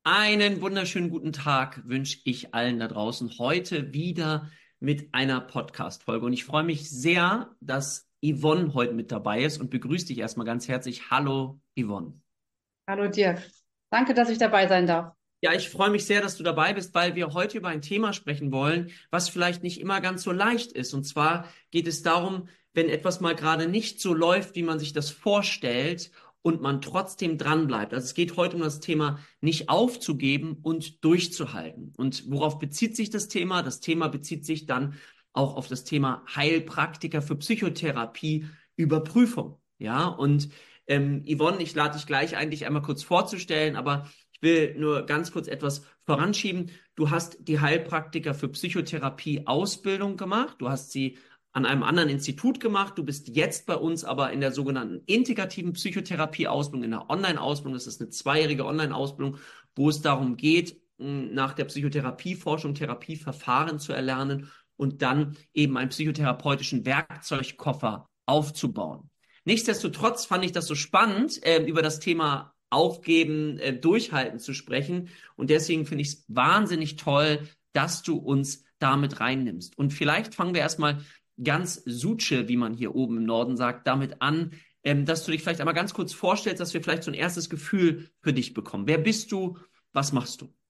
Einen wunderschönen guten Tag wünsche ich allen da draußen. Heute wieder mit einer Podcast-Folge. Und ich freue mich sehr, dass Yvonne heute mit dabei ist und begrüße dich erstmal ganz herzlich. Hallo, Yvonne. Hallo Dirk. Danke, dass ich dabei sein darf. Ja, ich freue mich sehr, dass du dabei bist, weil wir heute über ein Thema sprechen wollen, was vielleicht nicht immer ganz so leicht ist. Und zwar geht es darum, wenn etwas mal gerade nicht so läuft, wie man sich das vorstellt und man trotzdem dranbleibt. Also es geht heute um das Thema nicht aufzugeben und durchzuhalten. Und worauf bezieht sich das Thema? Das Thema bezieht sich dann auch auf das Thema Heilpraktiker für Psychotherapie, Überprüfung. Ja, und Yvonne, ich lade dich gleich eigentlich einmal kurz vorzustellen, aber ich will nur ganz kurz etwas voranschieben. Du hast die Heilpraktiker für Psychotherapie Ausbildung gemacht. Du hast sie an einem anderen Institut gemacht. Du bist jetzt bei uns aber in der sogenannten integrativen Psychotherapie-Ausbildung, in der Online-Ausbildung. Das ist eine zweijährige Online-Ausbildung, wo es darum geht, nach der Psychotherapieforschung Therapieverfahren zu erlernen und dann eben einen psychotherapeutischen Werkzeugkoffer aufzubauen. Nichtsdestotrotz fand ich das so spannend, über das Thema Aufgeben, Durchhalten zu sprechen. Und deswegen finde ich es wahnsinnig toll, dass du uns damit reinnimmst. Und vielleicht fangen wir erstmal ganz Suche, wie man hier oben im Norden sagt, damit an, dass du dich vielleicht einmal ganz kurz vorstellst, dass wir vielleicht so ein erstes Gefühl für dich bekommen. Wer bist du? Was machst du?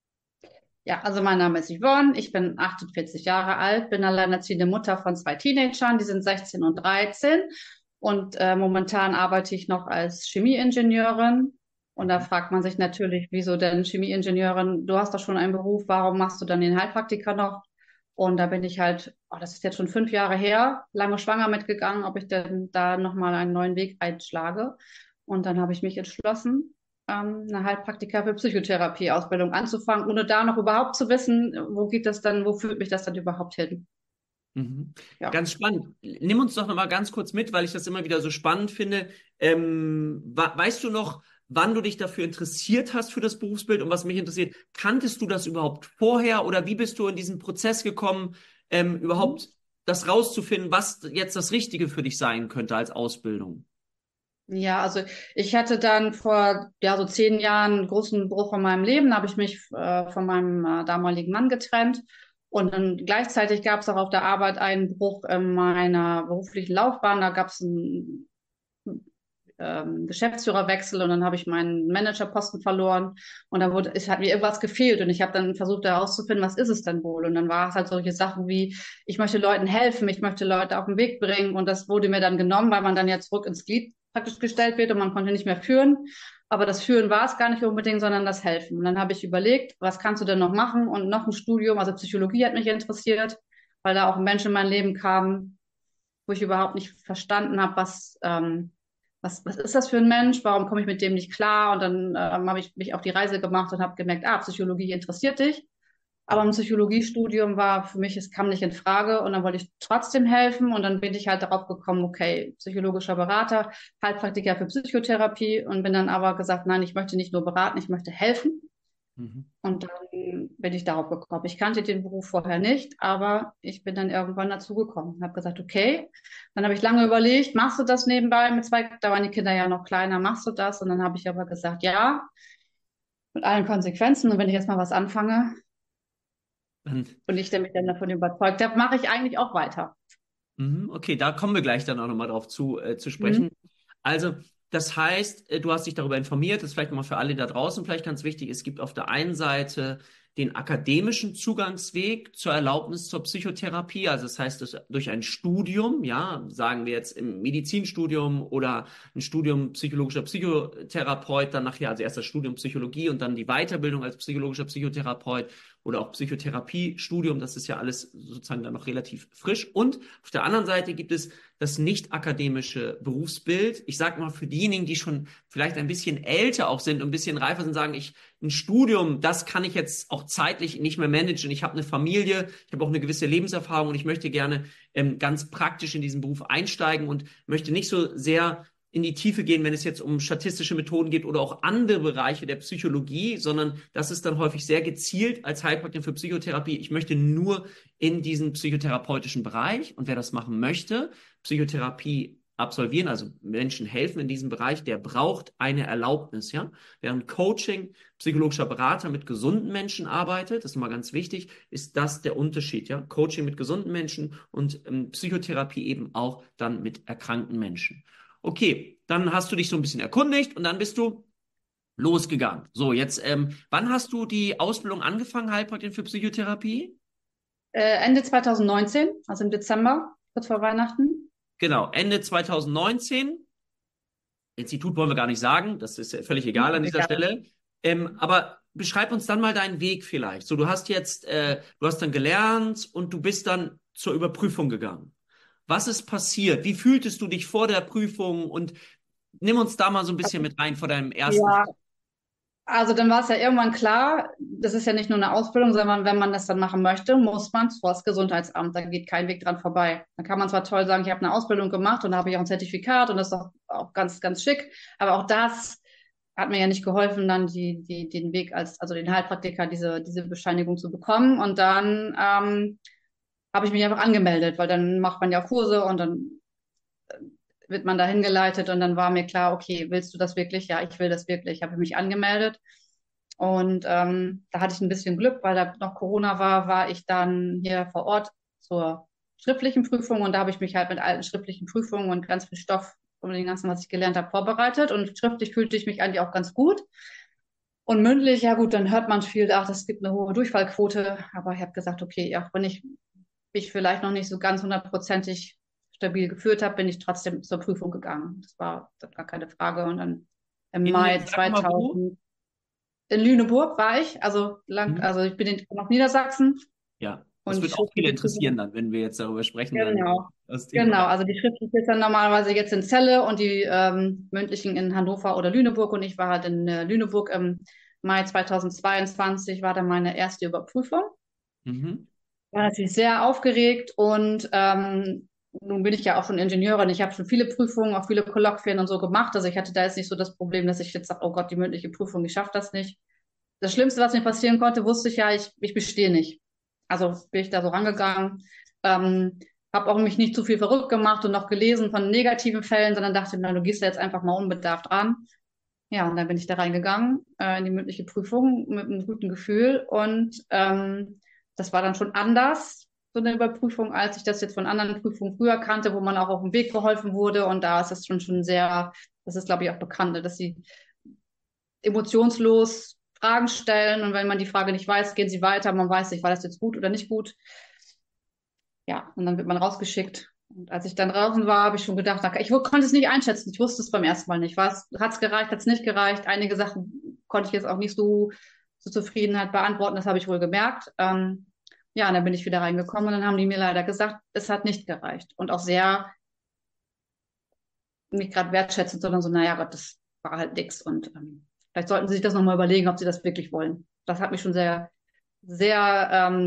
Ja, also mein Name ist Yvonne, ich bin 48 Jahre alt, bin alleinerziehende Mutter von zwei Teenagern, die sind 16 und 13 und momentan arbeite ich noch als Chemieingenieurin und da fragt man sich natürlich, wieso denn Chemieingenieurin? Du hast doch schon einen Beruf, warum machst du dann den Heilpraktiker noch? Und da bin ich halt, oh, das ist jetzt schon 5 Jahre her, lange schwanger mitgegangen, ob ich denn da nochmal einen neuen Weg einschlage. Und dann habe ich mich entschlossen, eine Heilpraktiker für Psychotherapie-Ausbildung anzufangen, ohne da noch überhaupt zu wissen, wo geht das dann, wo führt mich das dann überhaupt hin? Mhm. Ja. Ganz spannend. Nimm uns doch noch mal ganz kurz mit, weil ich das immer wieder so spannend finde. Weißt du noch, wann du dich dafür interessiert hast für das Berufsbild? Und was mich interessiert, kanntest du das überhaupt vorher oder wie bist du in diesen Prozess gekommen, überhaupt das rauszufinden, was jetzt das Richtige für dich sein könnte als Ausbildung? Ja, also ich hatte dann vor ja so 10 Jahren einen großen Bruch in meinem Leben. Da habe ich mich von meinem damaligen Mann getrennt. Und dann gleichzeitig gab es auch auf der Arbeit einen Bruch in meiner beruflichen Laufbahn. Da gab es einen Geschäftsführerwechsel und dann habe ich meinen Managerposten verloren und dann es hat mir irgendwas gefehlt und ich habe dann versucht herauszufinden, was ist es denn wohl? Und dann war es halt solche Sachen wie, ich möchte Leuten helfen, ich möchte Leute auf den Weg bringen und das wurde mir dann genommen, weil man dann ja zurück ins Glied praktisch gestellt wird und man konnte nicht mehr führen. Aber das Führen war es gar nicht unbedingt, sondern das Helfen. Und dann habe ich überlegt, was kannst du denn noch machen? Und noch ein Studium, also Psychologie hat mich interessiert, weil da auch ein Mensch in mein Leben kam, wo ich überhaupt nicht verstanden habe, was ist das für ein Mensch? Warum komme ich mit dem nicht klar? Und dann habe ich mich auf die Reise gemacht und habe gemerkt, Psychologie interessiert dich. Aber ein Psychologiestudium war für mich, es kam nicht in Frage und dann wollte ich trotzdem helfen und dann bin ich halt darauf gekommen, okay, psychologischer Berater, Heilpraktiker für Psychotherapie und bin dann aber gesagt, nein, ich möchte nicht nur beraten, ich möchte helfen. Mhm. Und dann bin ich darauf gekommen. Ich kannte den Beruf vorher nicht, aber ich bin dann irgendwann dazu gekommen und habe gesagt, okay. Dann habe ich lange überlegt, machst du das nebenbei mit zwei, da waren die Kinder ja noch kleiner, machst du das? Und dann habe ich aber gesagt, ja, mit allen Konsequenzen. Und wenn ich jetzt mal was anfange Dann und ich mich dann davon überzeugt habe, mache ich eigentlich auch weiter. Mhm, okay, da kommen wir gleich dann auch nochmal drauf zu Mhm. sprechen. Also, das heißt, du hast dich darüber informiert, das ist vielleicht nochmal für alle da draußen vielleicht ganz wichtig. Es gibt auf der einen Seite den akademischen Zugangsweg zur Erlaubnis zur Psychotherapie. Also, das heißt, durch ein Studium, ja, sagen wir jetzt im Medizinstudium oder ein Studium psychologischer Psychotherapeut, dann nachher, also erst das Studium Psychologie und dann die Weiterbildung als psychologischer Psychotherapeut oder auch Psychotherapiestudium, das ist ja alles sozusagen dann noch relativ frisch. Und auf der anderen Seite gibt es das nicht akademische Berufsbild. Ich sage mal, für diejenigen, die schon vielleicht ein bisschen älter auch sind und ein bisschen reifer sind, sagen, ein Studium, das kann ich jetzt auch zeitlich nicht mehr managen. Ich habe eine Familie, ich habe auch eine gewisse Lebenserfahrung und ich möchte gerne ganz praktisch in diesen Beruf einsteigen und möchte nicht so sehr in die Tiefe gehen, wenn es jetzt um statistische Methoden geht oder auch andere Bereiche der Psychologie, sondern das ist dann häufig sehr gezielt als Heilpraktiker für Psychotherapie. Ich möchte nur in diesen psychotherapeutischen Bereich und wer das machen möchte, Psychotherapie absolvieren, also Menschen helfen in diesem Bereich, der braucht eine Erlaubnis, ja. Während Coaching, psychologischer Berater mit gesunden Menschen arbeitet, das ist mal ganz wichtig, ist das der Unterschied, ja. Coaching mit gesunden Menschen und Psychotherapie eben auch dann mit erkrankten Menschen. Okay, dann hast du dich so ein bisschen erkundigt und dann bist du losgegangen. So, jetzt, wann hast du die Ausbildung angefangen, Heilpraktiker für Psychotherapie? Ende 2019, also im Dezember, kurz vor Weihnachten. Genau, Ende 2019. Institut wollen wir gar nicht sagen, das ist ja völlig egal an dieser Egal. Stelle. Aber beschreib uns dann mal deinen Weg vielleicht. So, du hast jetzt, du hast dann gelernt und du bist dann zur Überprüfung gegangen. Was ist passiert? Wie fühltest du dich vor der Prüfung? Und nimm uns da mal so ein bisschen mit rein vor deinem ersten. Ja, also dann war es ja irgendwann klar, das ist ja nicht nur eine Ausbildung, sondern wenn man das dann machen möchte, muss man vor das Gesundheitsamt. Da geht kein Weg dran vorbei. Da kann man zwar toll sagen, ich habe eine Ausbildung gemacht und da habe ich auch ein Zertifikat und das ist auch ganz, ganz schick, aber auch das hat mir ja nicht geholfen, dann den Weg also den Heilpraktiker, diese Bescheinigung zu bekommen. Und dann habe ich mich einfach angemeldet, weil dann macht man ja Kurse und dann wird man dahin geleitet und dann war mir klar, okay, willst du das wirklich? Ja, ich will das wirklich. Ich habe mich angemeldet und da hatte ich ein bisschen Glück, weil da noch Corona war, war ich dann hier vor Ort zur schriftlichen Prüfung und da habe ich mich halt mit alten schriftlichen Prüfungen und ganz viel Stoff und dem Ganzen, was ich gelernt habe, vorbereitet und schriftlich fühlte ich mich eigentlich auch ganz gut. Und mündlich, ja gut, dann hört man viel, ach, das gibt eine hohe Durchfallquote, aber ich habe gesagt, okay, auch wenn ich mich vielleicht noch nicht so ganz hundertprozentig stabil geführt habe, bin ich trotzdem zur Prüfung gegangen. Das war gar keine Frage. Und dann im Mai Sag mal wo? 2000 in Lüneburg war ich, also Mhm. also ich bin in noch Niedersachsen Ja, das und die wird auch viele schriftliche interessieren Prüfung, dann, wenn wir jetzt darüber sprechen, dann genau. das Genau, Thema. also die schriftliche ist dann normalerweise jetzt in Celle und die mündlichen in Hannover oder Lüneburg und ich war halt in Lüneburg im Mai 2022 war dann meine erste Überprüfung. Mhm. War natürlich sehr aufgeregt und nun bin ich ja auch schon Ingenieurin. Ich habe schon viele Prüfungen, auch viele Kolloquien und so gemacht. Also ich hatte da jetzt nicht so das Problem, dass ich jetzt sage, oh Gott, die mündliche Prüfung, ich schaffe das nicht. Das Schlimmste, was mir passieren konnte, wusste ich ja, ich bestehe nicht. Also bin ich da so rangegangen, ähm, habe auch mich nicht zu viel verrückt gemacht und noch gelesen von negativen Fällen, sondern dachte, na, du gehst da jetzt einfach mal unbedarft ran. Ja, und dann bin ich da reingegangen in die mündliche Prüfung mit einem guten Gefühl und das war dann schon anders, so eine Überprüfung, als ich das jetzt von anderen Prüfungen früher kannte, wo man auch auf dem Weg geholfen wurde und da ist es schon sehr, das ist glaube ich auch bekannt, ne, dass sie emotionslos Fragen stellen und wenn man die Frage nicht weiß, gehen sie weiter, man weiß nicht, war das jetzt gut oder nicht gut. Ja, und dann wird man rausgeschickt. Und als ich dann draußen war, habe ich schon gedacht, okay, ich konnte es nicht einschätzen. Ich wusste es beim ersten Mal nicht. Hat es gereicht, hat es nicht gereicht? Einige Sachen konnte ich jetzt auch nicht so Zufriedenheit beantworten. Das habe ich wohl gemerkt. Ja, und dann bin ich wieder reingekommen und dann haben die mir leider gesagt, es hat nicht gereicht. Und auch sehr, nicht gerade wertschätzend, sondern so, naja Gott, das war halt nix. Und vielleicht sollten sie sich das nochmal überlegen, ob sie das wirklich wollen. Das hat mich schon sehr, sehr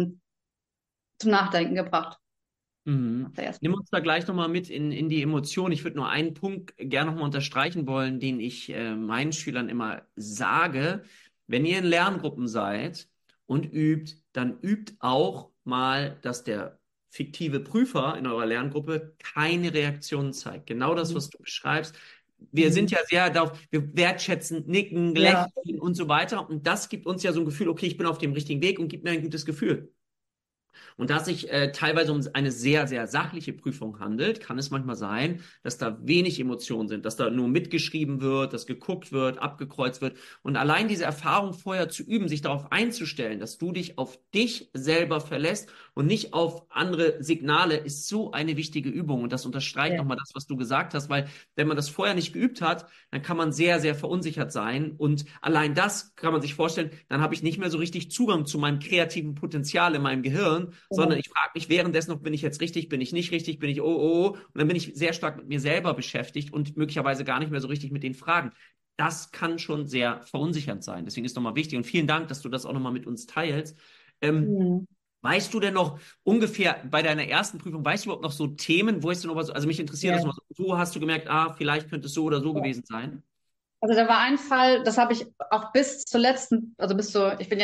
zum Nachdenken gebracht. Nach Mhm. der ersten. Nimm uns da gleich nochmal mit in die Emotion. Ich würde nur einen Punkt gerne nochmal unterstreichen wollen, den ich meinen Schülern immer sage. Wenn ihr in Lerngruppen seid und übt, dann übt auch mal, dass der fiktive Prüfer in eurer Lerngruppe keine Reaktion zeigt. Genau das, Mhm. was du beschreibst. Wir sind Mhm. ja sehr darauf, wir wertschätzen, nicken, Ja. lächeln und so weiter. Und das gibt uns ja so ein Gefühl, okay, ich bin auf dem richtigen Weg und gibt mir ein gutes Gefühl. Und da es sich teilweise um eine sehr, sehr sachliche Prüfung handelt, kann es manchmal sein, dass da wenig Emotionen sind, dass da nur mitgeschrieben wird, dass geguckt wird, abgekreuzt wird. Und allein diese Erfahrung vorher zu üben, sich darauf einzustellen, dass du dich auf dich selber verlässt und nicht auf andere Signale, ist so eine wichtige Übung. Und das unterstreicht Ja. nochmal das, was du gesagt hast, weil wenn man das vorher nicht geübt hat, dann kann man sehr, sehr verunsichert sein. Und allein das kann man sich vorstellen, dann habe ich nicht mehr so richtig Zugang zu meinem kreativen Potenzial in meinem Gehirn, sondern Genau. ich frage mich währenddessen noch, bin ich jetzt richtig, bin ich nicht richtig, bin ich oh. Und dann bin ich sehr stark mit mir selber beschäftigt und möglicherweise gar nicht mehr so richtig mit den Fragen. Das kann schon sehr verunsichernd sein. Deswegen ist nochmal wichtig und vielen Dank, dass du das auch nochmal mit uns teilst. Ähm, Mhm. Weißt du denn noch ungefähr bei deiner ersten Prüfung, weißt du überhaupt noch so Themen, wo hast du noch was, also mich interessiert das Ja. mal, so hast du gemerkt, ah, vielleicht könnte es so oder so Ja. gewesen sein? Also da war ein Fall, das habe ich auch bis zur letzten, also bis zur, ich bin ja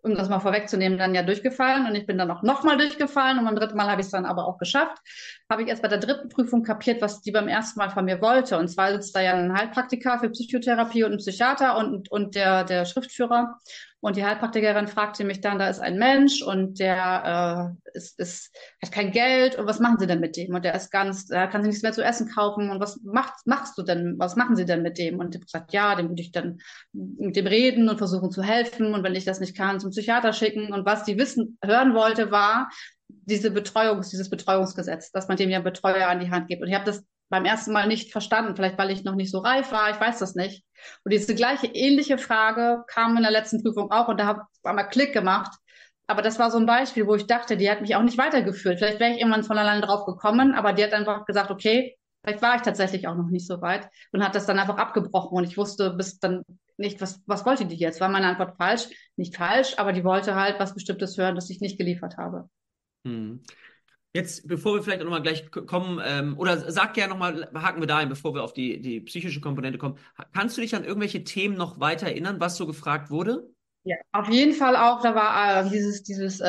um das mal vorwegzunehmen, dann ja durchgefallen und ich bin dann auch nochmal durchgefallen und beim dritten Mal habe ich es dann aber auch geschafft. Habe ich erst bei der dritten Prüfung kapiert, was die beim ersten Mal von mir wollte. Und zwar sitzt da ja ein Heilpraktiker für Psychotherapie und ein Psychiater und der Schriftführer. Und die Heilpraktikerin fragte mich dann, da ist ein Mensch und der hat kein Geld und was machen Sie denn mit dem? Und der ist der kann sich nichts mehr zu essen kaufen und was machst du denn, was machen Sie denn mit dem? Und ich habe gesagt, ja, dem würde ich dann mit dem reden und versuchen zu helfen und wenn ich das nicht kann, zum Psychiater schicken. Und was die hören wollte, war dieses Betreuungsgesetz, dass man dem ja Betreuer an die Hand gibt. Und ich habe das beim ersten Mal nicht verstanden, vielleicht weil ich noch nicht so reif war, ich weiß das nicht. Und diese gleiche ähnliche Frage kam in der letzten Prüfung auch und da habe ich einmal Klick gemacht. Aber das war so ein Beispiel, wo ich dachte, die hat mich auch nicht weitergeführt. Vielleicht wäre ich irgendwann von alleine drauf gekommen, aber die hat einfach gesagt, okay, vielleicht war ich tatsächlich auch noch nicht so weit und hat das dann einfach abgebrochen. Und ich wusste bis dann nicht, was wollte die jetzt? War meine Antwort falsch? Nicht falsch, aber die wollte halt was Bestimmtes hören, das ich nicht geliefert habe. Hm. Jetzt, bevor wir vielleicht nochmal gleich kommen, oder sag gerne nochmal, haken wir da ein, bevor wir auf die psychische Komponente kommen. Kannst du dich an irgendwelche Themen noch weiter erinnern, was so gefragt wurde? Ja, auf jeden Fall auch, da war dieses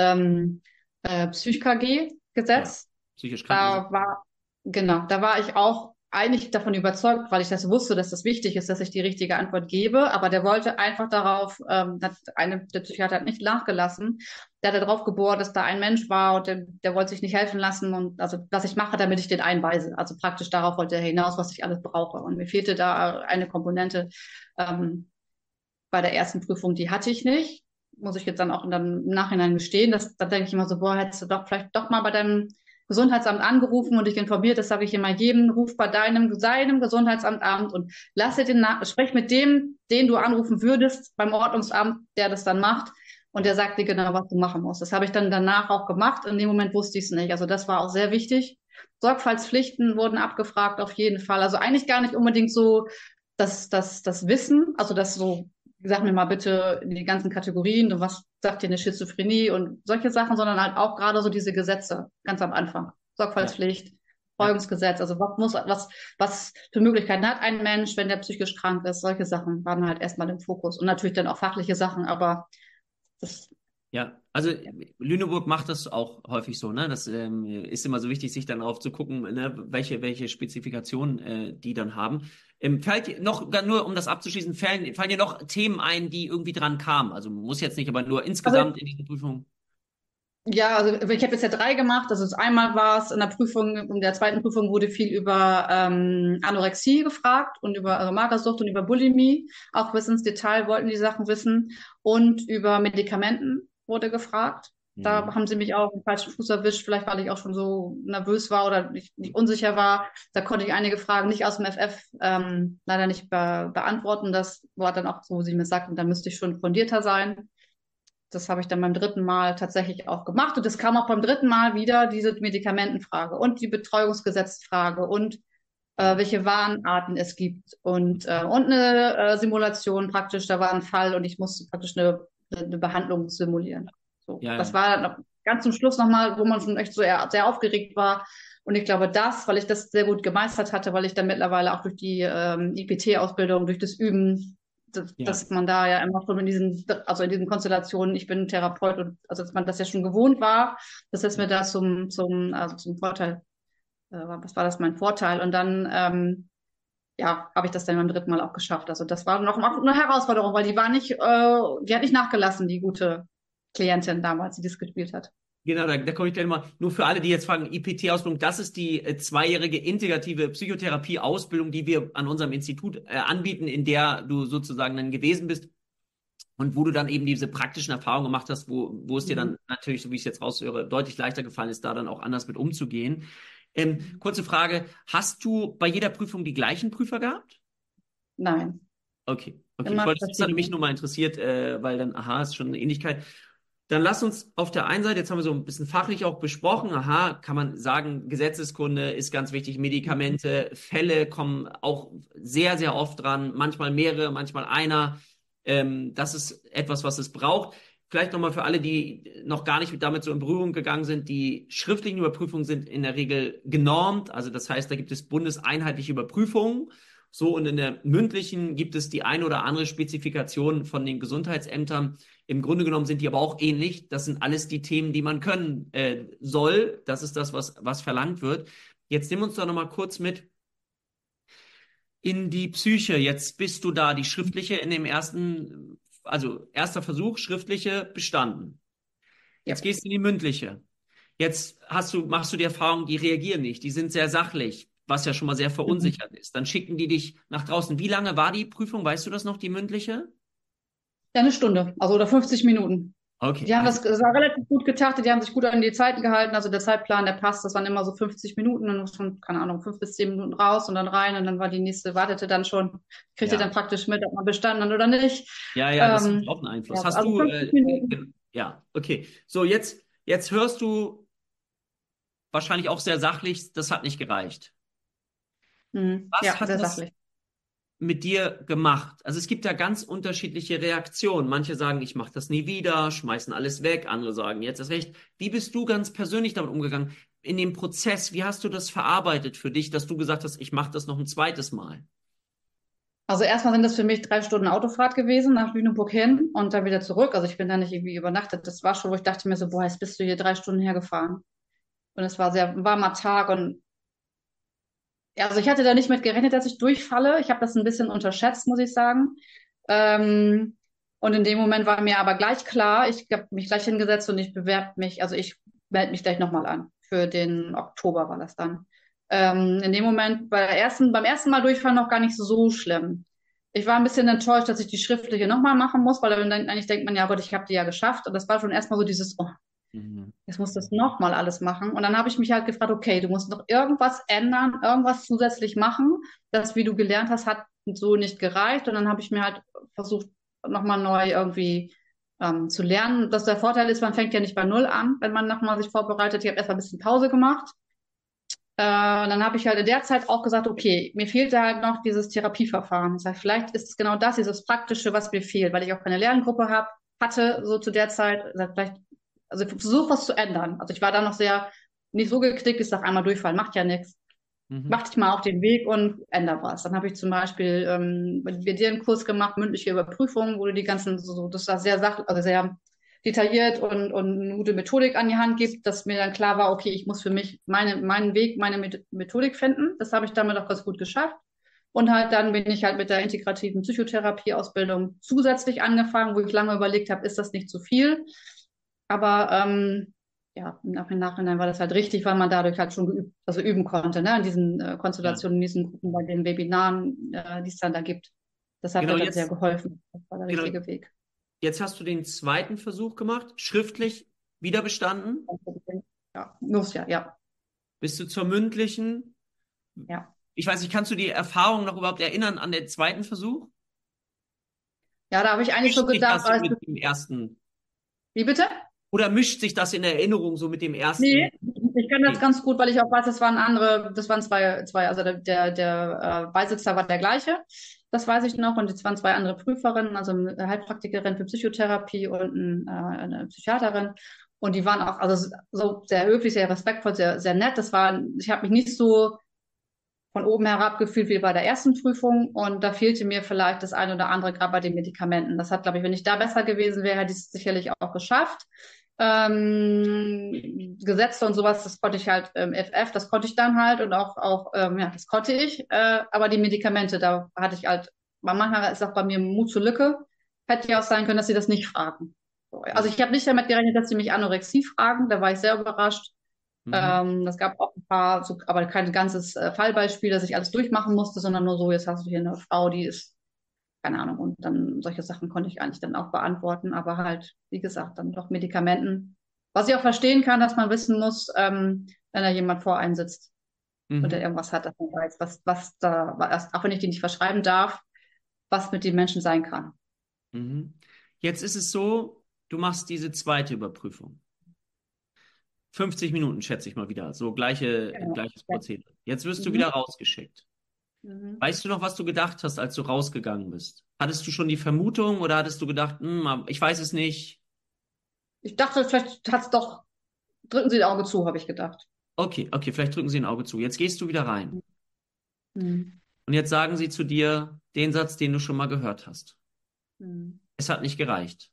Ja, Psych-KG-Gesetz. psychisch krank. Da war, genau, da war ich auch eigentlich davon überzeugt, weil ich das wusste, dass das wichtig ist, dass ich die richtige Antwort gebe. Aber der wollte einfach darauf, der Psychiater hat nicht nachgelassen. Der hat darauf gebohrt, dass da ein Mensch war und der wollte sich nicht helfen lassen und also was ich mache, damit ich den einweise. Also praktisch darauf wollte er hinaus, was ich alles brauche. Und mir fehlte da eine Komponente ähm, bei der ersten Prüfung, die hatte ich nicht. Muss ich jetzt dann auch im Nachhinein gestehen. Da denke ich immer so, boah, hättest du doch vielleicht doch mal bei deinem Gesundheitsamt angerufen und dich informiert. Das sage ich immer jedem. Ruf bei seinem Gesundheitsamt an und sprech mit dem, den du anrufen würdest beim Ordnungsamt, der das dann macht. Und der sagt dir genau, was du machen musst. Das habe ich dann danach auch gemacht. In dem Moment wusste ich es nicht. Also das war auch sehr wichtig. Sorgfaltspflichten wurden abgefragt auf jeden Fall. Also eigentlich gar nicht unbedingt so das Wissen, also das so, sag mir mal bitte in die ganzen Kategorien, was sagt dir eine Schizophrenie und solche Sachen, sondern halt auch gerade so diese Gesetze ganz am Anfang. Ja, Sorgfaltspflicht, ja. Betreuungsgesetz, also was für Möglichkeiten hat ein Mensch, wenn der psychisch krank ist, solche Sachen waren halt erstmal im Fokus und natürlich dann auch fachliche Sachen, aber das, Ja, also ja. Lüneburg macht das auch häufig so, ne? Das ist immer so wichtig, sich dann darauf zu gucken, ne, welche Spezifikationen die dann haben. Nur um das abzuschließen, fallen dir noch Themen ein, die irgendwie dran kamen? Also muss jetzt nicht, aber nur Also insgesamt in dieser Prüfung. ja, also ich habe jetzt ja 3 gemacht. Also einmal war es in der Prüfung, in der zweiten Prüfung wurde viel über Anorexie gefragt und über Magersucht und über Bulimie. Auch bis ins Detail wollten die Sachen wissen. Und über Medikamenten wurde gefragt. Da Mhm. haben sie mich auch im falschen Fuß erwischt, vielleicht weil ich auch schon so nervös war oder nicht unsicher war. Da konnte ich einige Fragen nicht aus dem FF leider nicht beantworten. Das war dann auch so, wo sie mir sagten, da müsste ich schon fundierter sein. Das habe ich dann beim dritten Mal tatsächlich auch gemacht. Und es kam auch beim dritten Mal wieder diese Medikamentenfrage und die Betreuungsgesetzfrage und Ja, welche Warnarten es gibt und eine Simulation praktisch. Da war ein Fall und ich musste praktisch eine Behandlung simulieren. So, ja, das ja. war dann ganz zum Schluss nochmal, wo man schon echt so sehr aufgeregt war. Und ich glaube, weil ich das sehr gut gemeistert hatte, weil ich dann mittlerweile auch durch die IPT-Ausbildung, durch das Üben Ja. dass man da ja immer schon also in diesen Konstellationen, ich bin Therapeut und also dass man das ja schon gewohnt war, das ist mir da also zum Vorteil, was war das mein Vorteil? Und dann, ja, habe ich das dann beim dritten Mal auch geschafft. Also das war noch eine Herausforderung, weil die hat nicht nachgelassen, die gute Klientin damals, die das gespielt hat. Genau, da komme ich gleich mal. Nur für alle, die jetzt fragen, IPT-Ausbildung, das ist die zweijährige integrative Psychotherapie-Ausbildung, die wir an unserem Institut anbieten, in der du sozusagen dann gewesen bist und wo du dann eben diese praktischen Erfahrungen gemacht hast, wo es dir Mhm. dann natürlich, so wie ich es jetzt raushöre, deutlich leichter gefallen ist, da dann auch anders mit umzugehen. Kurze Frage, hast du bei jeder Prüfung die gleichen Prüfer gehabt? Nein, Okay, okay. Ich immer wollte, das hatte mich verschieden. nur mal interessiert, weil dann, aha, ist schon eine Ähnlichkeit. Dann lass uns auf der einen Seite, jetzt haben wir so ein bisschen fachlich auch besprochen, aha, kann man sagen, Gesetzeskunde ist ganz wichtig, Medikamente, Fälle kommen auch sehr, sehr oft dran, manchmal mehrere, manchmal einer. Das ist etwas, was es braucht. Vielleicht nochmal für alle, die noch gar nicht damit so in Berührung gegangen sind, die schriftlichen Überprüfungen sind in der Regel genormt. Also das heißt, da gibt es bundeseinheitliche Überprüfungen So, und in der mündlichen gibt es die eine oder andere Spezifikation von den Gesundheitsämtern. Im Grunde genommen sind die aber auch ähnlich. Das sind alles die Themen, die man können soll. Das ist das, was verlangt wird. Jetzt nimm uns doch noch mal kurz mit in die Psyche. Jetzt bist du da, die schriftliche in dem ersten, also erster Versuch, schriftliche bestanden. Jetzt Ja. gehst du in die mündliche. Jetzt machst du die Erfahrung, die reagieren nicht, die sind sehr sachlich, was ja schon mal sehr Mhm. verunsichert ist. Dann schicken die dich nach draußen. Wie lange war die Prüfung? Weißt du das noch, die mündliche? Ja, eine Stunde, also oder 50 Minuten. Okay, Die haben also das war relativ gut getaktet, die haben sich gut an die Zeiten gehalten. Also der Zeitplan, der passt, das waren immer so 50 Minuten und schon, keine Ahnung, 5 bis 10 Minuten raus und dann rein und dann war die nächste, wartete dann schon, kriegte dann ja. praktisch mit, ob man bestanden hat oder nicht. Ja, ja, das hat Ähm, auch einen Einfluss. ja, Hast also du, 50 Minuten. ja, okay. So, jetzt hörst du wahrscheinlich auch sehr sachlich, das hat nicht gereicht. Was Ja, hat sehr das sachlich. mit dir gemacht? Also es gibt ja ganz unterschiedliche Reaktionen. Manche sagen, ich mache das nie wieder, schmeißen alles weg. Andere sagen, jetzt ist recht. Wie bist du ganz persönlich damit umgegangen? In dem Prozess, wie hast du das verarbeitet für dich, dass du gesagt hast, ich mache das noch ein zweites Mal? Also erstmal sind das für mich 3 Stunden Autofahrt gewesen, nach Lüneburg hin und dann wieder zurück. Also ich bin da nicht irgendwie übernachtet. Das war schon, wo ich dachte mir so, boah, jetzt bist du hier 3 Stunden hergefahren. Und es war sehr ein warmer Tag und ja, also ich hatte da nicht mit gerechnet, dass ich durchfalle. Ich habe das ein bisschen unterschätzt, muss ich sagen. Ähm, und in dem Moment war mir aber gleich klar, ich habe mich gleich hingesetzt und ich bewerbe mich, also ich melde mich gleich nochmal an. Für den Oktober war das dann. In dem Moment beim ersten Mal durchfahren noch gar nicht so schlimm. Ich war ein bisschen enttäuscht, dass ich die schriftliche nochmal machen muss, weil dann eigentlich denkt man, ja Gott, ich habe die ja geschafft. Und das war schon erstmal so dieses, oh, Mhm. jetzt musst du das nochmal alles machen. Und dann habe ich mich halt gefragt, okay, du musst noch irgendwas ändern, irgendwas zusätzlich machen. Das, wie du gelernt hast, hat so nicht gereicht. Und dann habe ich mir halt versucht, nochmal neu irgendwie zu lernen. Dass der Vorteil ist, man fängt ja nicht bei Null an, wenn man nochmal sich vorbereitet. Ich habe erstmal ein bisschen Pause gemacht. Dann habe ich halt in der Zeit auch gesagt, okay, mir fehlt da halt noch dieses Therapieverfahren. Ich sage, vielleicht ist es genau das, dieses Praktische, was mir fehlt, weil ich auch keine Lerngruppe hatte, so zu der Zeit. Ich sag, vielleicht, also ich versuche was zu ändern. Also ich war da noch sehr, nicht so geknickt, ich sage einmal durchfallen, macht ja nichts. Mhm. Mach dich mal auf den Weg und änder was. Dann habe ich zum Beispiel mit dir einen Kurs gemacht, mündliche Überprüfung, wo du die ganzen, das war sehr also sehr detailliert und eine gute Methodik an die Hand gibt, dass mir dann klar war, okay, ich muss für mich meinen Weg, meine Methodik finden. Das habe ich damit auch ganz gut geschafft. Und halt dann bin ich halt mit der integrativen Psychotherapie-Ausbildung zusätzlich angefangen, wo ich lange überlegt habe, ist das nicht zu viel? Aber ja, im Nachhinein war das halt richtig, weil man dadurch halt schon also üben konnte, ne, in diesen Ja, Konstellationen, in diesen Gruppen, bei den Webinaren, die es dann da gibt. Das hat genau mir dann sehr jetzt, geholfen. Das war der genau, richtige Weg. jetzt hast du den zweiten Versuch gemacht, schriftlich wieder bestanden. Ja, muss ja, ja, Bist du zur mündlichen? ja. Ich weiß nicht, kannst du die Erfahrung noch überhaupt erinnern an den zweiten Versuch? Ja, da habe ich eigentlich so Mischt sich gedacht, das so mit dem ersten? wie bitte? Oder mischt sich das in Erinnerung so mit dem Nee, ersten? ich kann das Nee. ganz gut, weil ich auch weiß, das waren zwei, also der Beisitzer war der gleiche, das weiß ich noch, und es waren zwei andere Prüferinnen, also eine Heilpraktikerin für Psychotherapie und eine Psychiaterin. Und die waren auch, also so sehr höflich, sehr respektvoll, sehr nett. Ich habe mich nicht so von oben herab gefühlt wie bei der ersten Prüfung. Und da fehlte mir vielleicht das eine oder andere, gerade bei den Medikamenten. Das hat, glaube ich, wenn ich da besser gewesen wäre, hätte ich es sicherlich auch geschafft. Gesetze und sowas, das konnte ich halt, FF, das konnte ich dann halt und auch ja, das konnte ich. Aber die Medikamente, da hatte ich halt, manchmal ist auch bei mir Mut zur Lücke. Hätte ja auch sein können, dass sie das nicht fragen. So, also Mhm. ich habe nicht damit gerechnet, dass sie mich Anorexie fragen. Da war ich sehr überrascht. Mhm. Es gab auch ein paar, so, aber kein ganzes Fallbeispiel, dass ich alles durchmachen musste, sondern nur so, jetzt hast du hier eine Frau, die ist, keine Ahnung, und dann solche Sachen konnte ich eigentlich dann auch beantworten, aber halt, wie gesagt, dann doch Medikamenten. Was ich auch verstehen kann, dass man wissen muss, wenn da jemand vor einem sitzt und der Mhm. irgendwas hat, dass man weiß, auch wenn ich die nicht verschreiben darf, was mit den Menschen sein kann. Mhm. Jetzt ist es so, du machst diese zweite Überprüfung. 50 Minuten, schätze ich mal wieder. So Genau. gleiches Ja. Prozedere. Jetzt wirst du Mhm. wieder rausgeschickt. Mhm. Weißt du noch, was du gedacht hast, als du rausgegangen bist? Hattest du schon die Vermutung oder hattest du gedacht, ich weiß es nicht? Ich dachte, vielleicht hat's doch, drücken Sie die Augen zu, habe ich gedacht. Okay, okay, vielleicht drücken sie ein Auge zu. Jetzt gehst du wieder rein. Mhm. Und jetzt sagen sie zu dir den Satz, den du schon mal gehört hast. Mhm. Es hat nicht gereicht.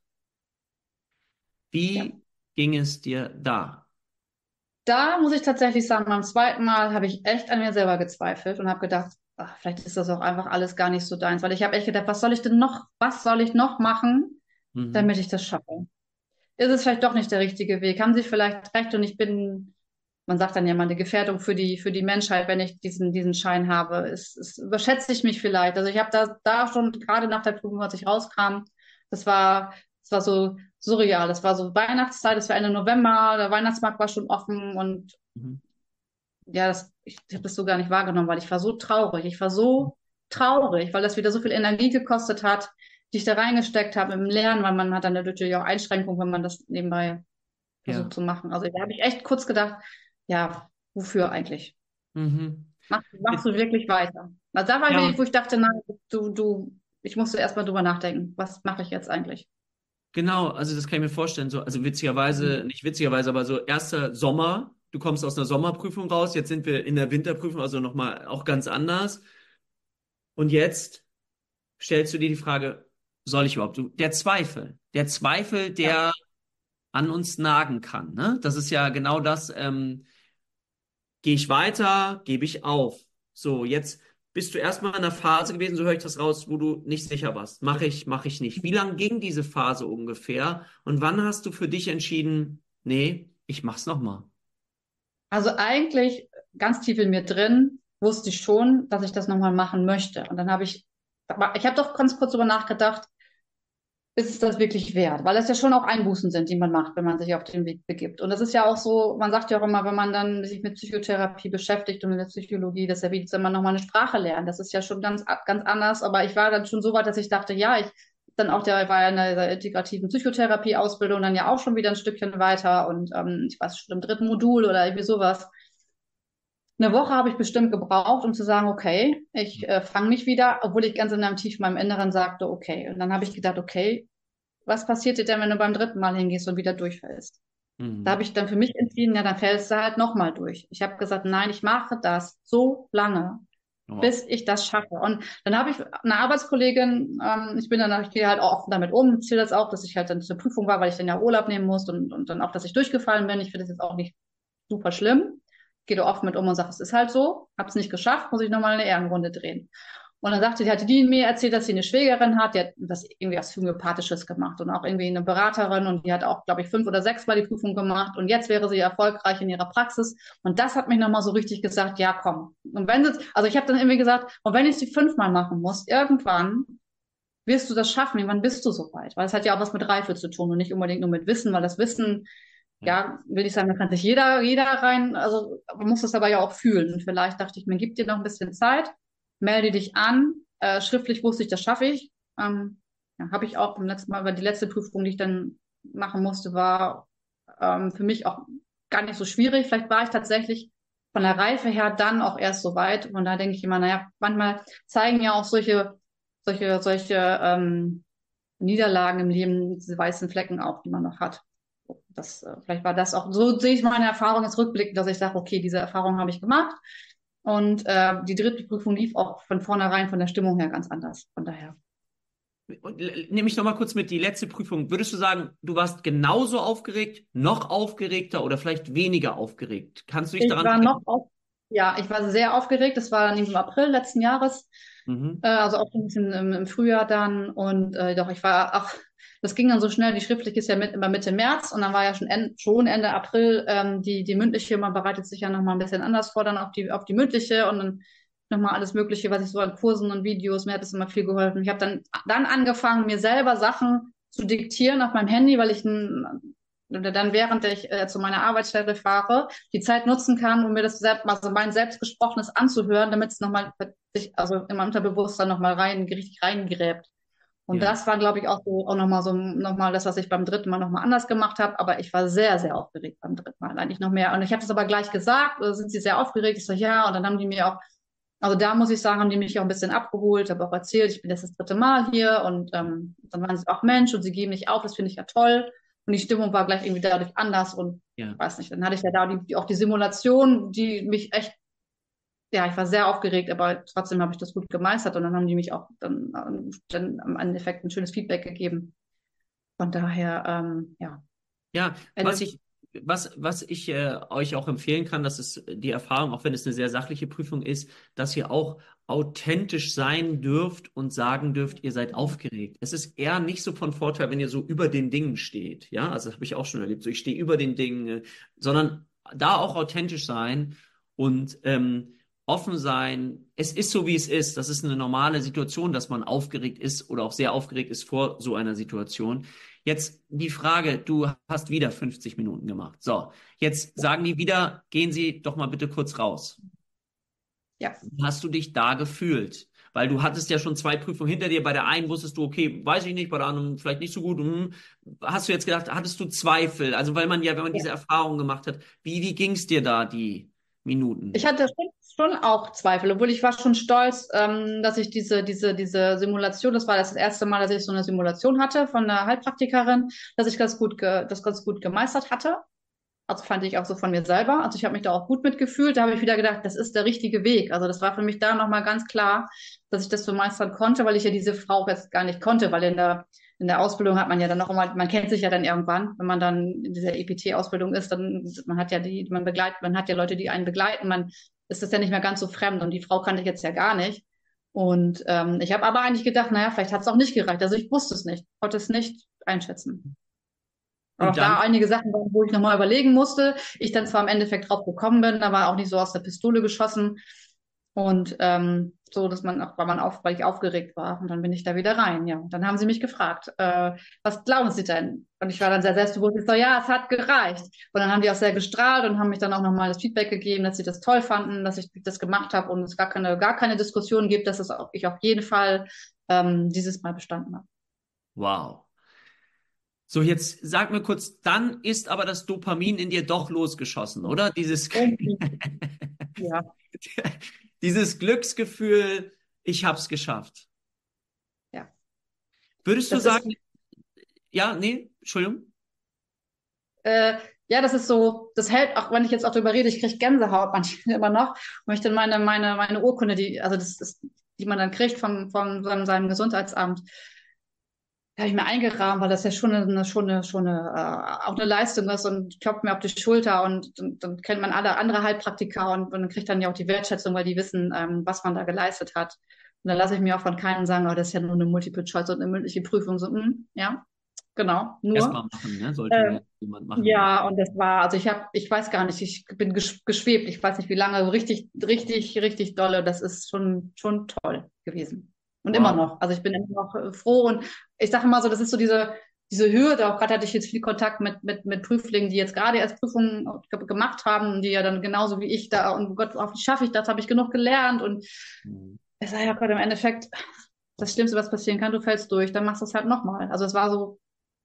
Ja. Wie ging es dir da? Da muss ich tatsächlich sagen, beim zweiten Mal habe ich echt an mir selber gezweifelt und habe gedacht, ach, vielleicht ist das auch einfach alles gar nicht so deins, weil ich habe echt gedacht, was soll ich noch machen, Mhm. damit ich das schaffe? Ist es vielleicht doch nicht der richtige Weg? Haben Sie vielleicht recht und ich bin, man sagt dann ja mal, eine Gefährdung für die Menschheit, wenn ich diesen Schein habe. Überschätze ich mich vielleicht. Also ich habe da schon, gerade nach der Prüfung, als ich rauskam, das war, das war so surreal. Das war so Weihnachtszeit, das war Ende November, der Weihnachtsmarkt war schon offen und Mhm. ja, ich habe das so gar nicht wahrgenommen, weil ich war so traurig. Ich war so traurig, weil das wieder so viel Energie gekostet hat, die ich da reingesteckt habe im Lernen, weil man hat dann natürlich auch Einschränkungen, wenn man das nebenbei Ja. versucht zu machen. Also da habe ich echt kurz gedacht, ja, wofür eigentlich? Mhm. Machst du wirklich weiter? Also da war ich Ja, wirklich, wo ich dachte, nein, ich musste erstmal drüber nachdenken. Was mache ich jetzt eigentlich? genau. Also das kann ich mir vorstellen. So, also witzigerweise, Mhm. nicht witzigerweise, aber so erster Sommer. Du kommst aus einer Sommerprüfung raus. Jetzt sind wir in der Winterprüfung, also nochmal auch ganz anders. Und jetzt stellst du dir die Frage, soll ich überhaupt? Der Zweifel, Ja. der an uns nagen kann, ne? Das ist ja genau das. Gehe ich weiter, gebe ich auf. So, jetzt bist du erstmal in einer Phase gewesen, so höre ich das raus, wo du nicht sicher warst. Mache ich nicht. Wie lang ging diese Phase ungefähr? Und wann hast du für dich entschieden, nee, ich mach's nochmal? Also eigentlich ganz tief in mir drin wusste ich schon, dass ich das nochmal machen möchte. Und dann ich habe doch ganz kurz darüber nachgedacht, ist es das wirklich wert? Weil es ja schon auch Einbußen sind, die man macht, wenn man sich auf den Weg begibt. Und das ist ja auch so, man sagt ja auch immer, wenn man dann sich mit Psychotherapie beschäftigt und mit der Psychologie, das ist ja wie, wenn man nochmal eine Sprache lernt. Das ist ja schon ganz anders. Aber ich war dann schon so weit, dass ich dachte, ja, war ja in der integrativen Psychotherapie-Ausbildung dann ja auch schon wieder ein Stückchen weiter und ich weiß schon im dritten Modul oder irgendwie sowas. Eine Woche habe ich bestimmt gebraucht, um zu sagen, okay, ich fange mich wieder, obwohl ich ganz in einem Tief in meinem Inneren sagte, okay. Und dann habe ich gedacht, okay, was passiert dir denn, wenn du beim dritten Mal hingehst und wieder durchfällst? Da habe Mhm. ich dann für mich entschieden, ja, dann fällst du halt nochmal durch. Ich habe gesagt, nein, ich mache das so lange, Oh. bis ich das schaffe. Und dann habe ich eine Arbeitskollegin, ich gehe halt auch offen damit um, zähle das auch, dass ich halt dann zur Prüfung war, weil ich dann ja Urlaub nehmen musste und dann auch, dass ich durchgefallen bin. Ich finde das jetzt auch nicht super schlimm. Gehe da offen mit um und sage, es ist halt so, habe es nicht geschafft, muss ich nochmal eine Ehrenrunde drehen. Und dann sagte, hatte die mir erzählt, dass sie eine Schwägerin hat, die hat das irgendwie was Homöopathisches gemacht und auch irgendwie eine Beraterin und die hat auch, glaube ich, 5 oder 6 Mal die Prüfung gemacht und jetzt wäre sie erfolgreich in ihrer Praxis. Und das hat mich nochmal so richtig gesagt, ja, komm. Und also ich habe dann irgendwie gesagt, und wenn ich sie 5 Mal machen muss, irgendwann wirst du das schaffen, irgendwann bist du so weit. Weil es hat ja auch was mit Reife zu tun und nicht unbedingt nur mit Wissen, weil das Wissen, Ja. ja, will ich sagen, da kann sich jeder rein, also man muss das aber ja auch fühlen. Und vielleicht dachte ich mir, gib dir noch ein bisschen Zeit, melde dich an. Schriftlich wusste ich, das schaffe ich. Ja, habe ich auch beim letzten Mal, weil die letzte Prüfung, die ich dann machen musste, war für mich auch gar nicht so schwierig. Vielleicht war ich tatsächlich von der Reife her dann auch erst so weit. Und da denke ich immer, naja, manchmal zeigen ja auch solche Niederlagen im Leben diese weißen Flecken auf, die man noch hat. Vielleicht war das auch, so sehe ich meine Erfahrung jetzt rückblickend, dass ich sage, okay, diese Erfahrung habe ich gemacht. Und die dritte Prüfung lief auch von vornherein von der Stimmung her ganz anders. Von daher. Und nehme ich noch mal kurz mit die letzte Prüfung. Würdest du sagen, du warst genauso aufgeregt, noch aufgeregter oder vielleicht weniger aufgeregt? Kannst du dich Ich daran war noch erinnern? auf, ja, ich war sehr aufgeregt. Das war dann im April letzten Jahres. Mhm. Also auch ein bisschen im Frühjahr dann. Und doch, das ging dann so schnell. Die schriftliche ist ja immer Mitte März und dann war ja schon Ende April die mündliche. Man bereitet sich ja nochmal ein bisschen anders vor, dann auf die mündliche und dann nochmal alles Mögliche, was ich so an Kursen und Videos, mir hat das immer viel geholfen. Ich habe dann angefangen, mir selber Sachen zu diktieren auf meinem Handy, weil dann während ich zu meiner Arbeitsstelle fahre, die Zeit nutzen kann, um mir also mein selbstgesprochenes anzuhören, damit es nochmal sich also im Unterbewusstsein nochmal richtig reingräbt. Und Ja. das war, glaube ich, auch so auch nochmal das, was ich beim dritten Mal nochmal anders gemacht habe. Aber ich war sehr, sehr aufgeregt beim dritten Mal, eigentlich noch mehr. Und ich habe das aber gleich gesagt, sind Sie sehr aufgeregt? Ich so, ja. Und dann haben die mir auch, also da muss ich sagen, haben die mich auch ein bisschen abgeholt, habe auch erzählt, ich bin jetzt das dritte Mal hier und dann waren sie auch Mensch und sie geben nicht auf, das finde ich ja toll. Und die Stimmung war gleich irgendwie dadurch anders und Ja. weiß nicht, dann hatte ich ja da auch die Simulation, die mich echt ja, ich war sehr aufgeregt, aber trotzdem habe ich das gut gemeistert und dann haben die mich auch dann am Endeffekt ein schönes Feedback gegeben. Von daher, ja, Ja, Ende. was ich euch auch empfehlen kann, das ist die Erfahrung, auch wenn es eine sehr sachliche Prüfung ist, dass ihr auch authentisch sein dürft und sagen dürft, ihr seid aufgeregt. Es ist eher nicht so von Vorteil, wenn ihr so über den Dingen steht. Ja, also das habe ich auch schon erlebt. So, ich stehe über den Dingen, sondern da auch authentisch sein und offen sein. Es ist so, wie es ist. Das ist eine normale Situation, dass man aufgeregt ist oder auch sehr aufgeregt ist vor so einer Situation. Jetzt die Frage, du hast wieder 50 Minuten gemacht. So, jetzt sagen die wieder, gehen Sie doch mal bitte kurz raus. Ja. Wie hast du dich da gefühlt? Weil du hattest ja schon zwei Prüfungen hinter dir. Bei der einen wusstest du, okay, weiß ich nicht, bei der anderen vielleicht nicht so gut. Hast du jetzt gedacht, hattest du Zweifel? Also, weil man ja, wenn man diese Erfahrung gemacht hat, wie ging es dir da die Ich Minuten? hatte schon auch Zweifel, obwohl ich war schon stolz, dass ich diese Simulation, das war das erste Mal, dass ich so eine Simulation hatte von einer Heilpraktikerin, dass ich das ganz gut gemeistert hatte. Also fand ich auch so von mir selber. Also ich habe mich da auch gut mitgefühlt. Da habe ich wieder gedacht, das ist der richtige Weg. Also das war für mich da nochmal ganz klar, dass ich das so meistern konnte, weil ich ja diese Frau jetzt gar nicht konnte, weil in der Ausbildung hat man ja dann noch immer, man kennt sich ja dann irgendwann, wenn man dann in dieser EPT-Ausbildung ist, dann man hat ja man hat ja Leute, die einen begleiten, man ist das ja nicht mehr ganz so fremd und die Frau kannte ich jetzt ja gar nicht. Und ich habe aber eigentlich gedacht, naja, vielleicht hat es auch nicht gereicht. Also ich wusste es nicht, konnte es nicht einschätzen. Und Auch dann, da einige Sachen, wo ich nochmal überlegen musste. Ich dann zwar im Endeffekt drauf gekommen bin, aber auch nicht so aus der Pistole geschossen. Und so, dass man auch, weil ich aufgeregt war. Und dann bin ich da wieder rein, ja. Und dann haben sie mich gefragt, was glauben Sie denn? Und ich war dann sehr selbstbewusst, ich so, ja, es hat gereicht. Und dann haben die auch sehr gestrahlt und haben mich dann auch nochmal das Feedback gegeben, dass sie das toll fanden, dass ich das gemacht habe und es gar keine Diskussion gibt, dass ich auf jeden Fall dieses Mal bestanden habe. wow. So, jetzt sag mir kurz, dann ist aber das Dopamin in dir doch losgeschossen, oder? Ja, Dieses Glücksgefühl, ich hab's geschafft. ja. Würdest du Das ist sagen, ja, nee, Entschuldigung. Äh, ja, das ist so, das hält, auch wenn ich jetzt auch drüber rede, ich kriege Gänsehaut manchmal immer noch. Und ich dann meine Urkunde, die, das ist, die man dann kriegt von seinem Gesundheitsamt, habe ich mir eingerahmt, weil das ja schon auch eine Leistung ist und klopft mir auf die Schulter und dann kennt man alle andere Heilpraktiker und man kriegt dann ja auch die Wertschätzung, weil die wissen, was man da geleistet hat. Und dann lasse ich mir auch von keinem sagen, oh, das ist ja nur eine Multiple Choice und eine mündliche Prüfung. So, ja, genau, nur. Erstmal machen, ne? Sollte Ähm, ja jemand machen, ja. ja, und das war, also ich weiß gar nicht, ich bin geschwebt, ich weiß nicht wie lange, so richtig, richtig, richtig dolle. Das ist schon toll gewesen. Und immer Wow. noch. Also ich bin immer noch froh und ich sage immer so, das ist so diese Hürde. Auch gerade hatte ich jetzt viel Kontakt mit Prüflingen, die jetzt gerade erst Prüfungen gemacht haben, die ja dann genauso wie ich da, und Gott, wie schaffe ich das, habe ich genug gelernt und Mhm. es war ja gerade im Endeffekt das Schlimmste, was passieren kann, du fällst durch, dann machst du es halt nochmal. Also es war so,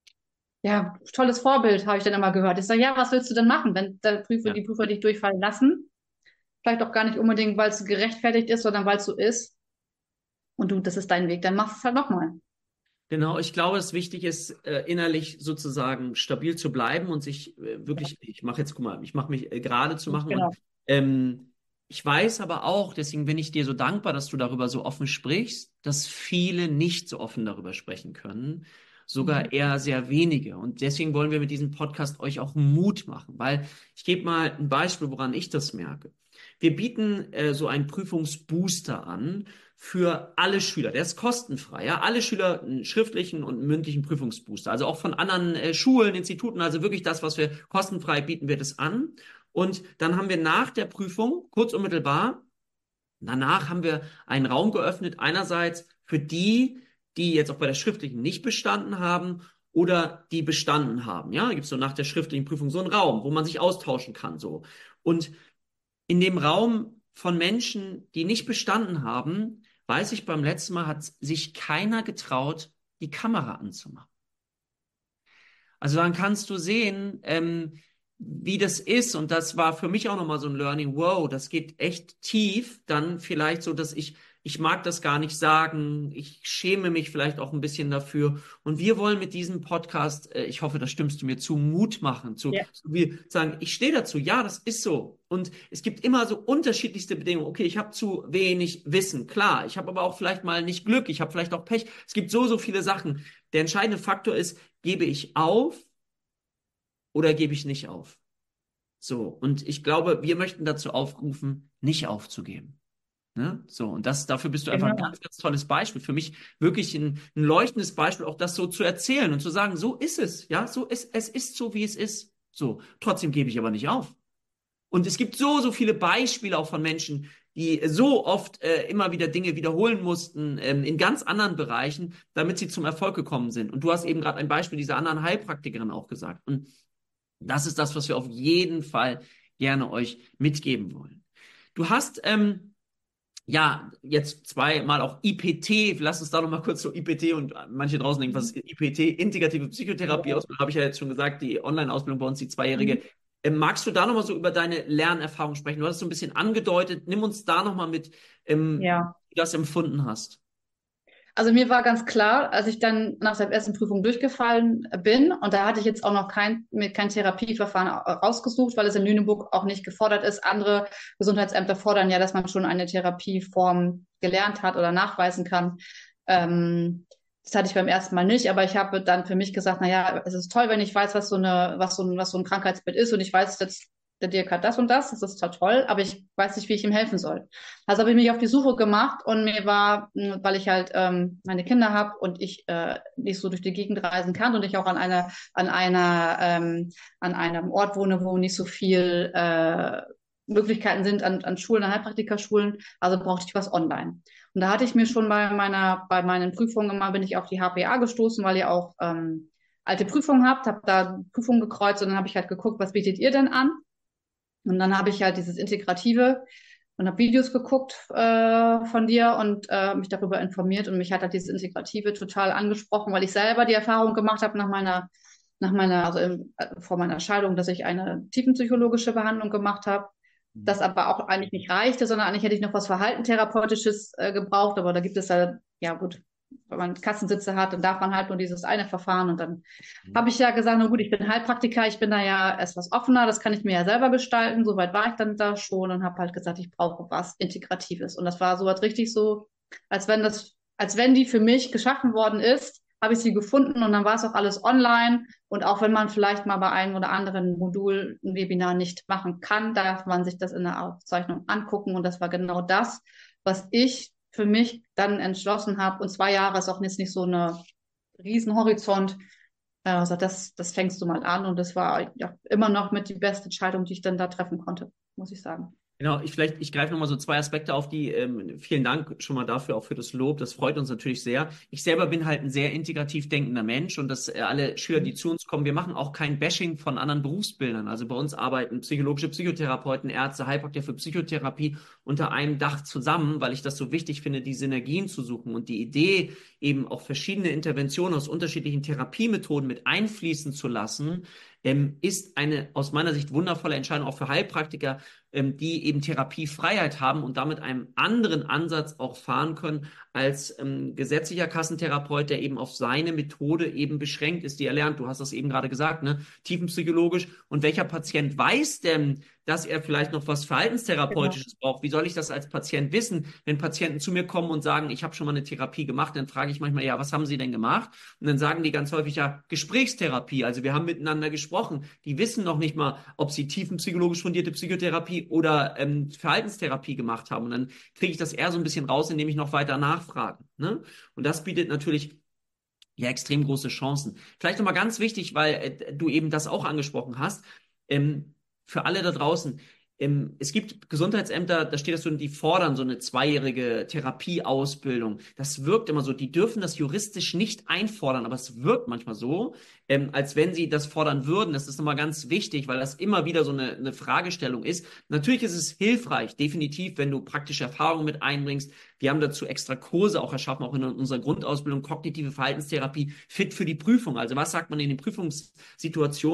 ja, tolles Vorbild, habe ich dann immer gehört. Ich sage, ja, was willst du denn machen, wenn Ja. Die Prüfer dich durchfallen lassen? Vielleicht auch gar nicht unbedingt, weil es gerechtfertigt ist, sondern weil es so ist. Und du, das ist dein Weg, dann machst du es halt nochmal. Genau, ich glaube, es wichtig ist, innerlich sozusagen stabil zu bleiben und sich wirklich, ich mache jetzt, guck mal, ich mache mich gerade zu machen und Genau. ähm, ich weiß aber auch, deswegen bin ich dir so dankbar, dass du darüber so offen sprichst, dass viele nicht so offen darüber sprechen können, Mhm. sogar eher sehr wenige. Und deswegen wollen wir mit diesem Podcast euch auch Mut machen, weil ich gebe mal ein Beispiel, woran ich das merke. Wir bieten so einen Prüfungsbooster an für alle Schüler. Der ist kostenfrei. Ja? Alle Schüler einen schriftlichen und einen mündlichen Prüfungsbooster. Also auch von anderen Schulen, Instituten. Also wirklich das, was wir kostenfrei bieten wir das an. Und dann haben wir nach der Prüfung, kurz unmittelbar, danach haben wir einen Raum geöffnet. Einerseits für die, die jetzt auch bei der schriftlichen nicht bestanden haben oder die bestanden haben. Ja, da gibt es so nach der schriftlichen Prüfung so einen Raum, wo man sich austauschen kann. So. Und in dem Raum von Menschen, die nicht bestanden haben, weiß ich, beim letzten Mal hat sich keiner getraut, die Kamera anzumachen. Also dann kannst du sehen, wie das ist. Und das war für mich auch nochmal so ein Learning. Wow, das geht echt tief. Dann vielleicht so, dass ich ich mag das gar nicht sagen, ich schäme mich vielleicht auch ein bisschen dafür. Und wir wollen mit diesem Podcast, ich hoffe, da stimmst du mir zu, Mut machen, Ja. so wie sagen, ich stehe dazu, ja, das ist so. Und es gibt immer so unterschiedlichste Bedingungen. Okay, ich habe zu wenig Wissen, klar. Ich habe aber auch vielleicht mal nicht Glück, ich habe vielleicht auch Pech. Es gibt so viele Sachen. Der entscheidende Faktor ist, gebe ich auf oder gebe ich nicht auf? So, und ich glaube, wir möchten dazu aufrufen, nicht aufzugeben. Ne? So, und dafür bist du einfach ein Genau. ganz, ganz tolles Beispiel. Für mich wirklich ein leuchtendes Beispiel, auch das so zu erzählen und zu sagen, so ist es, ja, es ist so, wie es ist. So, trotzdem gebe ich aber nicht auf. Und es gibt so viele Beispiele auch von Menschen, die so oft immer wieder Dinge wiederholen mussten, in ganz anderen Bereichen, damit sie zum Erfolg gekommen sind. Und du hast eben gerade ein Beispiel dieser anderen Heilpraktikerin auch gesagt. Und das ist das, was wir auf jeden Fall gerne euch mitgeben wollen. Du hast ja jetzt zweimal auch IPT, lass uns da noch mal kurz so IPT und manche draußen denken, was ist IPT? Integrative Psychotherapie-Ausbildung, habe ich ja jetzt schon gesagt, die Online-Ausbildung bei uns, die zweijährige. Mhm. Magst du da noch mal so über deine Lernerfahrung sprechen? Du hast es so ein bisschen angedeutet. Nimm uns da noch mal mit, Ja. wie du das empfunden hast. Also mir war ganz klar, als ich dann nach der ersten Prüfung durchgefallen bin, und da hatte ich jetzt auch noch kein Therapieverfahren rausgesucht, weil es in Lüneburg auch nicht gefordert ist. Andere Gesundheitsämter fordern ja, dass man schon eine Therapieform gelernt hat oder nachweisen kann. Das hatte ich beim ersten Mal nicht, aber ich habe dann für mich gesagt, na ja, es ist toll, wenn ich weiß, was so ein Krankheitsbild ist, und ich weiß jetzt, der Dirk hat das ist zwar toll, aber ich weiß nicht, wie ich ihm helfen soll. Also habe ich mich auf die Suche gemacht, und mir war, weil ich halt meine Kinder habe und ich nicht so durch die Gegend reisen kann und ich auch an einem Ort wohne, wo nicht so viel Möglichkeiten sind an Schulen, an Heilpraktikerschulen, also brauchte ich was online. Und da hatte ich mir schon bei meinen Prüfungen immer, bin ich auf die HPA gestoßen, weil ihr auch alte Prüfungen habt, habe da Prüfungen gekreuzt, und dann habe ich halt geguckt, was bietet ihr denn an? Und dann habe ich halt dieses Integrative und habe Videos geguckt von dir und mich darüber informiert, und mich hat halt dieses Integrative total angesprochen, weil ich selber die Erfahrung gemacht habe vor meiner Scheidung, dass ich eine tiefenpsychologische Behandlung gemacht habe, das aber auch eigentlich nicht reichte, sondern eigentlich hätte ich noch was Verhaltentherapeutisches gebraucht, aber da gibt es ja gut, wenn man Kassensitze hat, dann darf man halt nur dieses eine Verfahren, und dann habe ich ja gesagt, na gut, ich bin Heilpraktiker, ich bin da ja etwas offener, das kann ich mir ja selber gestalten. Soweit war ich dann da schon und habe halt gesagt, ich brauche was Integratives. Und das war so als richtig so, als wenn die für mich geschaffen worden ist, habe ich sie gefunden, und dann war es auch alles online. Und auch wenn man vielleicht mal bei einem oder anderen Modul ein Webinar nicht machen kann, darf man sich das in der Aufzeichnung angucken. Und das war genau das, was ich für mich dann entschlossen habe. Und 2 Jahre ist auch jetzt nicht so eine Riesenhorizont. Also das fängst du mal an, und das war ja immer noch mit die beste Entscheidung, die ich dann da treffen konnte, muss ich sagen. Genau, ich greife nochmal so zwei Aspekte auf, die, vielen Dank schon mal dafür, auch für das Lob, das freut uns natürlich sehr. Ich selber bin halt ein sehr integrativ denkender Mensch, und dass alle Schüler, die zu uns kommen, wir machen auch kein Bashing von anderen Berufsbildern. Also bei uns arbeiten psychologische Psychotherapeuten, Ärzte, Heilpraktiker für Psychotherapie unter einem Dach zusammen, weil ich das so wichtig finde, die Synergien zu suchen und die Idee, eben auch verschiedene Interventionen aus unterschiedlichen Therapiemethoden mit einfließen zu lassen, ist eine aus meiner Sicht wundervolle Entscheidung auch für Heilpraktiker, die eben Therapiefreiheit haben und damit einen anderen Ansatz auch fahren können als gesetzlicher Kassentherapeut, der eben auf seine Methode eben beschränkt ist, die er lernt. Du hast das eben gerade gesagt, ne? Tiefenpsychologisch. Und welcher Patient weiß denn, dass er vielleicht noch was Genau. Verhaltenstherapeutisches braucht? Wie soll ich das als Patient wissen? Wenn Patienten zu mir kommen und sagen, ich habe schon mal eine Therapie gemacht, dann frage ich manchmal, ja, was haben Sie denn gemacht? Und dann sagen die ganz häufig, ja, Gesprächstherapie. Also wir haben miteinander gesprochen. Die wissen noch nicht mal, ob sie tiefenpsychologisch fundierte Psychotherapie oder Verhaltenstherapie gemacht haben. Und dann kriege ich das eher so ein bisschen raus, indem ich noch weiter nachfrage. Ne? Und das bietet natürlich ja extrem große Chancen. Vielleicht nochmal ganz wichtig, weil du eben das auch angesprochen hast, für alle da draußen. Es gibt Gesundheitsämter, da steht das so, die fordern so eine zweijährige Therapieausbildung. Das wirkt immer so, die dürfen das juristisch nicht einfordern, aber es wirkt manchmal so, als wenn sie das fordern würden. Das ist nochmal ganz wichtig, weil das immer wieder so eine Fragestellung ist. Natürlich ist es hilfreich, definitiv, wenn du praktische Erfahrungen mit einbringst. Wir haben dazu extra Kurse auch erschaffen, auch in unserer Grundausbildung, kognitive Verhaltenstherapie, fit für die Prüfung. Also was sagt man in den Prüfungssituationen?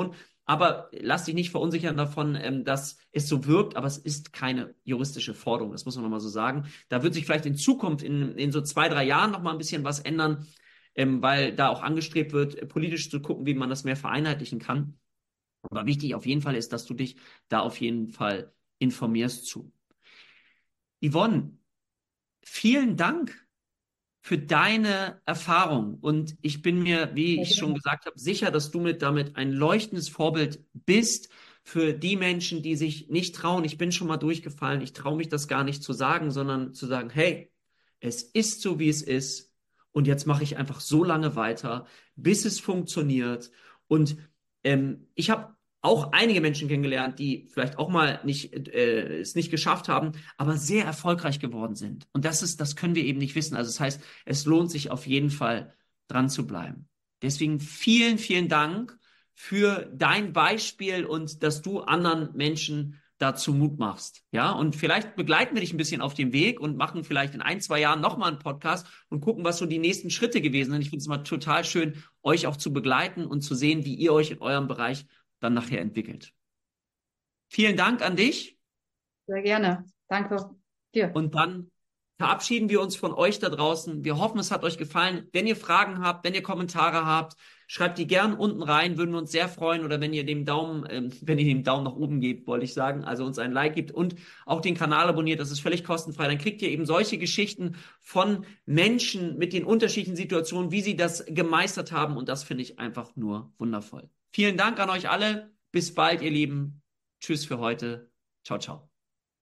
Aber lass dich nicht verunsichern davon, dass es so wirkt, aber es ist keine juristische Forderung. Das muss man nochmal so sagen. Da wird sich vielleicht in Zukunft, in so 2, 3 Jahren nochmal ein bisschen was ändern, weil da auch angestrebt wird, politisch zu gucken, wie man das mehr vereinheitlichen kann. Aber wichtig auf jeden Fall ist, dass du dich da auf jeden Fall informierst zu. Yvonne, vielen Dank für deine Erfahrung. Und ich bin mir, wie ich schon gesagt habe, sicher, dass du damit ein leuchtendes Vorbild bist für die Menschen, die sich nicht trauen. Ich bin schon mal durchgefallen. Ich traue mich das gar nicht zu sagen, sondern zu sagen, hey, es ist so, wie es ist. Und jetzt mache ich einfach so lange weiter, bis es funktioniert. Und ich habe auch einige Menschen kennengelernt, die vielleicht auch mal es nicht geschafft haben, aber sehr erfolgreich geworden sind. Und das können wir eben nicht wissen. Also das heißt, es lohnt sich auf jeden Fall dran zu bleiben. Deswegen vielen, vielen Dank für dein Beispiel und dass du anderen Menschen dazu Mut machst. Ja, und vielleicht begleiten wir dich ein bisschen auf dem Weg und machen vielleicht in 1, 2 Jahren nochmal einen Podcast und gucken, was so die nächsten Schritte gewesen sind. Ich finde es mal total schön, euch auch zu begleiten und zu sehen, wie ihr euch in eurem Bereich dann nachher entwickelt. Vielen Dank an dich. Sehr gerne. Danke dir. Und dann verabschieden wir uns von euch da draußen. Wir hoffen, es hat euch gefallen. Wenn ihr Fragen habt, wenn ihr Kommentare habt, schreibt die gern unten rein, würden wir uns sehr freuen. Oder wenn ihr wenn ihr dem Daumen nach oben gebt, wollte ich sagen, also uns ein Like gibt und auch den Kanal abonniert, das ist völlig kostenfrei. Dann kriegt ihr eben solche Geschichten von Menschen mit den unterschiedlichen Situationen, wie sie das gemeistert haben. Und das finde ich einfach nur wundervoll. Vielen Dank an euch alle. Bis bald, ihr Lieben. Tschüss für heute. Ciao, ciao.